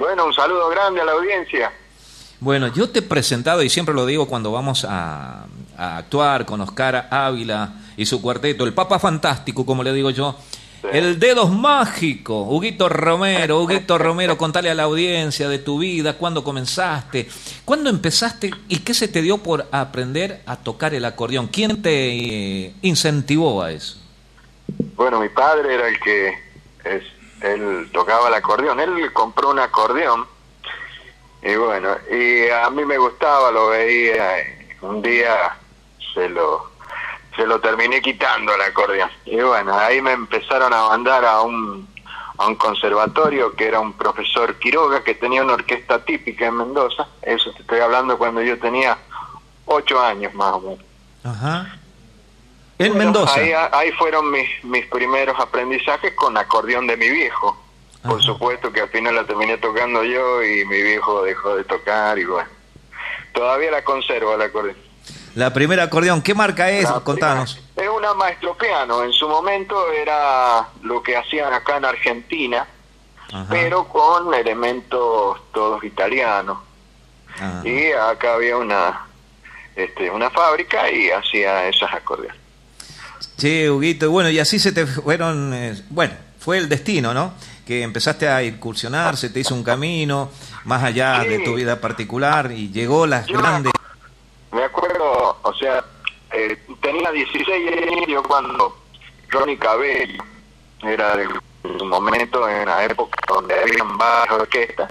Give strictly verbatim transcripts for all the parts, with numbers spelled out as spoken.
Bueno, un saludo grande a la audiencia. Bueno, yo te he presentado, y siempre lo digo cuando vamos a, a actuar con Oscar Ávila y su cuarteto, el Papa Fantástico, como le digo yo, sí. El Dedos Mágico, Huguito Romero. Huguito Romero, contale a la audiencia de tu vida, cuándo comenzaste, cuándo empezaste y qué se te dio por aprender a tocar el acordeón. ¿Quién te eh, incentivó a eso? Bueno, mi padre era el que, es, él tocaba el acordeón, él compró un acordeón. Y bueno, y a mí me gustaba, lo veía, un día se lo se lo terminé quitando el acordeón. Y bueno, ahí me empezaron a mandar a un a un conservatorio que era un profesor Quiroga, que tenía una orquesta típica en Mendoza. Eso te estoy hablando cuando yo tenía ocho años más o menos. Ajá. En bueno, Mendoza. Ahí, ahí fueron mis, mis primeros aprendizajes con acordeón de mi viejo. Por Ajá. supuesto que al final la terminé tocando yo y mi viejo dejó de tocar y bueno, todavía la conservo el acordeón. La primera acordeón, ¿qué marca es? La Contanos. Primera, es una Maestro Piano, en su momento era lo que hacían acá en Argentina, Ajá. pero con elementos todos italianos. Ajá. Y acá había una este, una fábrica y hacía esas acordeones. Sí, Huguito, bueno, y así se te fueron, eh, bueno, fue el destino, ¿no? Que empezaste a incursionar, se te hizo un camino más allá sí. de tu vida particular y llegó las yo grandes... Me acuerdo, o sea, eh, tenía dieciséis años cuando Ronnie Cabello era de su momento en la época donde habían varias orquestas,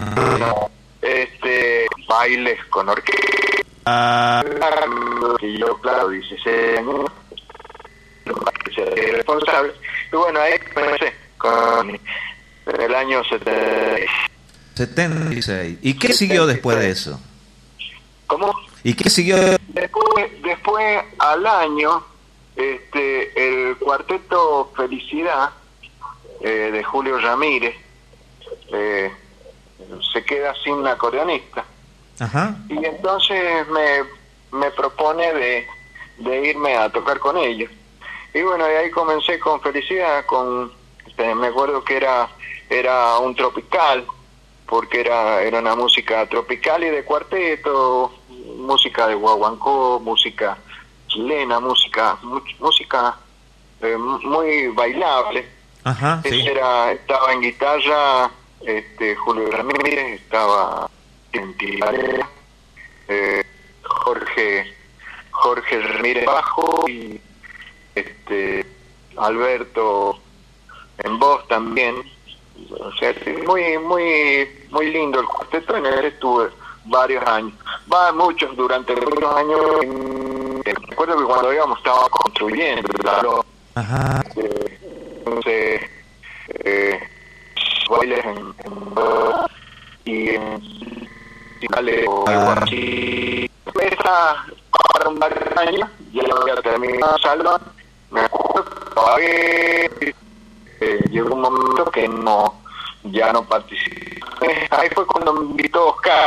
este, bailes con orquesta, ah. y yo, claro, dieciséis años, responsable, y bueno, ahí comencé con el año setenta y seis. ¿Y qué siguió después de eso? ¿Cómo? ¿Y qué siguió? Después, después al año, este, el cuarteto Felicidad eh, de Julio Ramírez eh, se queda sin acordeonista. Ajá. Y entonces me, me propone de, de irme a tocar con ellos. Y bueno, y ahí comencé con Felicidad, con este, me acuerdo que era era un tropical, porque era era una música tropical y de cuarteto, música de guaguancó, música chilena, música música eh, muy bailable. Ajá, sí. Era, estaba en guitarra este Julio Ramírez, estaba en Tilarera, eh, Jorge Jorge Ramírez bajo y este Alberto en voz también. O sea, muy muy muy lindo el cuarteto. En él estuve varios años, va muchos durante varios años. Eh, recuerdo que cuando íbamos estaba construyendo, claro. Ajá. Eh, entonces eh, bailes en, en y en finales o algo así. Esa para un varios años, ya lo había terminado salón. Me acuerdo todavía eh, llegó un momento que no ya no participé. Eh, ahí fue cuando me invitó Oscar.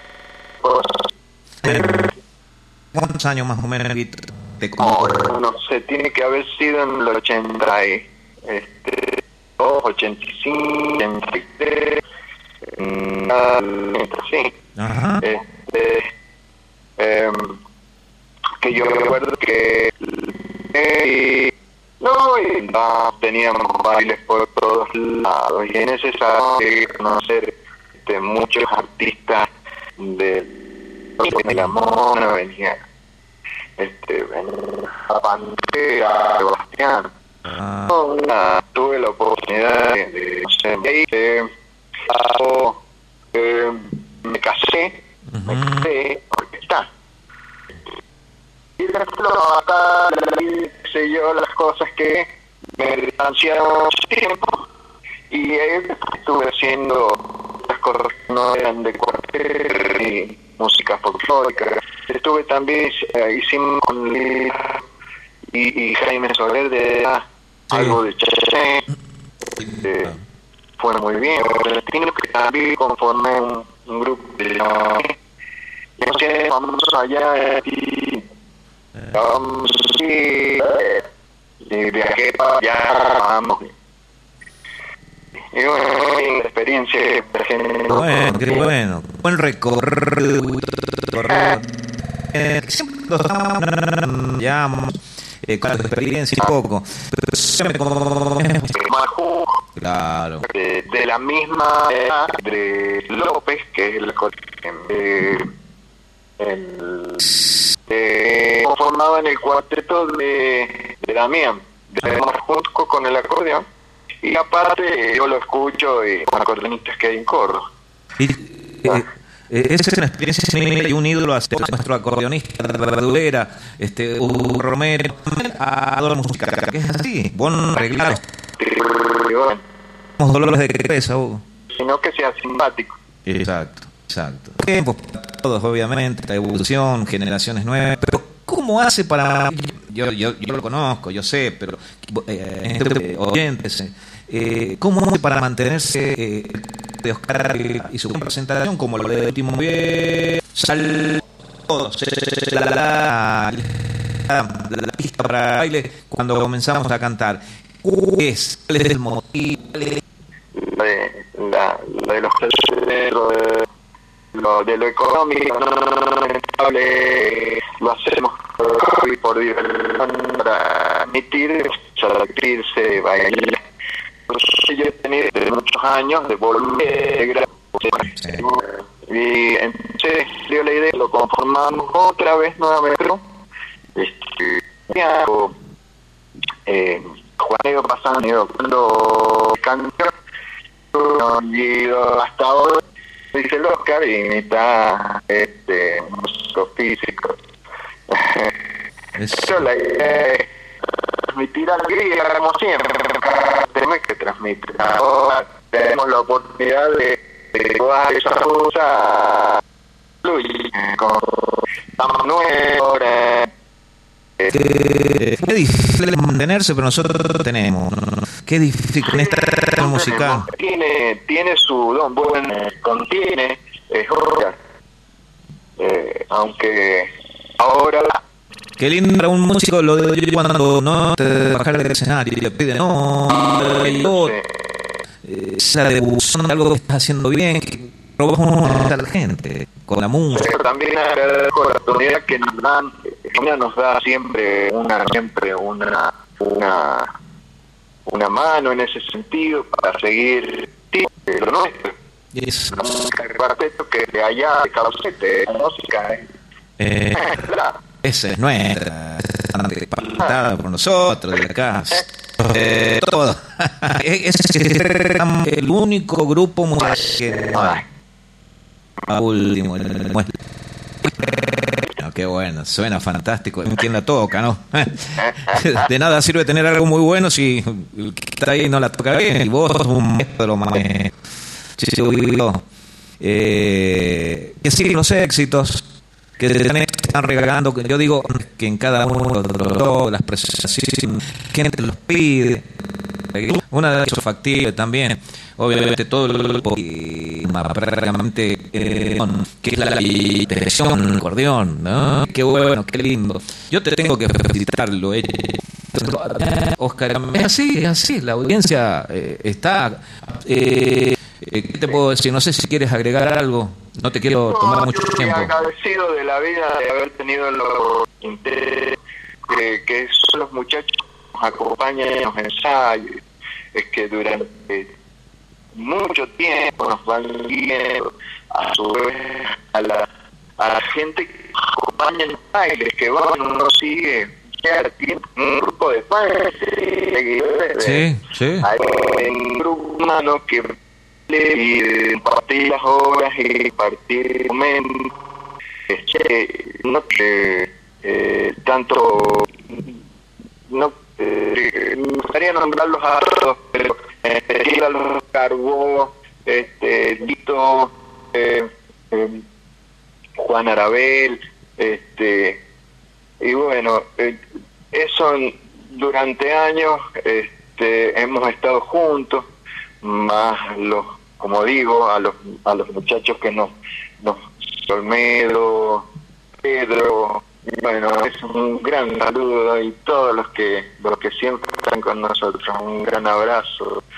¿Cuántos años más o menos te no, no sé, tiene que haber sido en el ochenta y este, ochenta y cinco, ochenta y tres, sí. Ajá. Este, eh, que yo recuerdo que eh, no, y no, teníamos bailes por todos lados y es necesario conocer este, muchos artistas de, de la mona, venía este venía a Pantera, Sebastián. Ah. Una, tuve la oportunidad de, de no sé, de, eh, me casé, uh-huh. me casé porque está. Y después acá sé yo las cosas que me distanciaron tiempo y eh, estuve haciendo las cosas que no eran de cuarteto y música folclórica. Estuve también eh, hicimos con y, y Jaime Soler de sí. algo de Chacé, eh, fue muy bien. Pero que también conformé un, un grupo de entonces vamos allá y Um, sí, eh, viajé para allá, vamos. Y bueno, mi experiencia de gente. Bueno, qué bueno. Buen recorrido. Eh, siempre los llamamos eh, con la experiencia un poco. Claro. De, de la misma edad de López, que es el, el, el eh, formado en el cuarteto de, de Damián, de junto con el acordeón, y aparte yo lo escucho y con acordeonistas que hay en Córdoba. Y, eh, eh, esa es una experiencia y un ídolo a nuestro acordeonista de verdulera, este Hugo Romero, a la música, que es así, buen arreglado. Somos dolores de cabeza, Hugo. Sino que sea simpático. Exacto, exacto. Tiempos para todos, obviamente, la evolución, generaciones nuevas, pero ¿cómo hace para...? Yo, yo, yo lo conozco, yo sé, pero eh, oyentes, eh, ¿cómo hace para mantenerse eh, de Oscar y su presentación como lo de último bien? Sal todos la, la, la, la, la pista para baile cuando comenzamos a cantar. ¿Cuál es? ¿Cuál es el motivo? De, la, la de los de lo, lo, de lo económico no rentable, lo hacemos por, por diversión, para admitir, divertirse, bailar. Yo he tenido desde muchos años de volver sí. Y entonces dio la idea, lo conformamos otra vez nuevamente. Este, eh, Juaneo pasando cuando canción y hasta ahora dice el Oscar y imita este músico físico. Eso la idea es transmitir alegría como siempre, tenemos que transmitir. Ahora tenemos la oportunidad de llevar esa cosa con nuevos. Qué difícil mantenerse, pero nosotros tenemos. Qué difícil con esta sí, musical. Tiene, tiene su don, bueno, contiene, eh, eh, aunque ahora. Qué lindo para un músico lo de cuando no te bajar del escenario y le pide no, no sí. eh, esa devoción de algo que estás haciendo bien, que robamos a la gente con la música. Pero también agradezco la oportunidad que nos dan, nos da siempre una, siempre una, una, una mano en ese sentido para seguir lo nuestro. Yes. La música del cuarteto que de allá de Cabacete, la música eh, eh, esa es nuestra, patada por nosotros de acá. Eh, todo. Es el único grupo musical que no, último, el, no, qué bueno, suena fantástico. ¿Quién la toca, no? De nada sirve tener algo muy bueno si el que está ahí no la toca bien. Y vos sos un maestro, maestro. Eh, que siguen los éxitos que se están regalando. Yo digo que en cada uno de las presentaciones gente los pide. Una de esas factibles también, obviamente todo el y prácticamente eh, que es la impresión acordeón, ¿no? Qué bueno, qué lindo. Yo te tengo que felicitarlo, eh. Oscar, es así, es así, la audiencia eh, está eh, ¿qué te puedo decir? No sé si quieres agregar algo, no te quiero no, tomar mucho yo tiempo. Estoy agradecido de la vida de haber tenido los intereses que, que son los muchachos que nos acompañan en los ensayos, es que durante mucho tiempo nos van guiando a su vez a la, a la gente que nos acompaña en los bailes, que van, uno sigue un grupo de fans, seguidores, sí, sí. Hay un grupo humano que y partir las horas y partir momentos, este, no que eh, tanto no eh, me gustaría nombrarlos a todos, pero en especial a los Carbó, este Lito, eh, eh, Juan Arabel, este y bueno, eh, eso durante años este hemos estado juntos, más los, como digo, a los a los muchachos que nos nos Olmedo, Pedro, bueno, es un gran saludo y todos los que los que siempre están con nosotros, un gran abrazo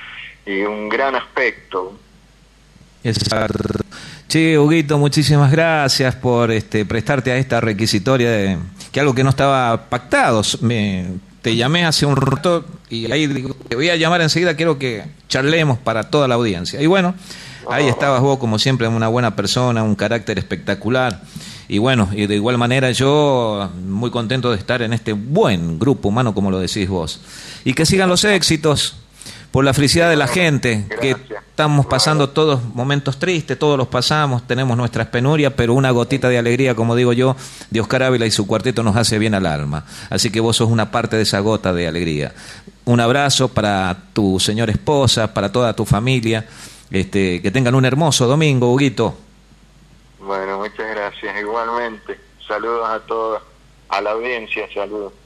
y un gran aspecto. Exacto. Che, Huguito, muchísimas gracias por este, prestarte a esta requisitoria, de, que algo que no estaba pactado. Me, te llamé hace un rato y ahí digo, te voy a llamar enseguida, quiero que charlemos para toda la audiencia. Y bueno, ahí estabas vos, como siempre, una buena persona, un carácter espectacular. Y bueno, y de igual manera yo muy contento de estar en este buen grupo humano, como lo decís vos. Y que sigan los éxitos por la felicidad de la gente, que estamos pasando todos momentos tristes, todos los pasamos, tenemos nuestras penurias, pero una gotita de alegría, como digo yo, de Oscar Ávila y su cuarteto nos hace bien al alma. Así que vos sos una parte de esa gota de alegría. Un abrazo para tu señora esposa, para toda tu familia, este, que tengan un hermoso domingo, Huguito. Bueno, muchas gracias, igualmente. Saludos a todos, a la audiencia, saludos.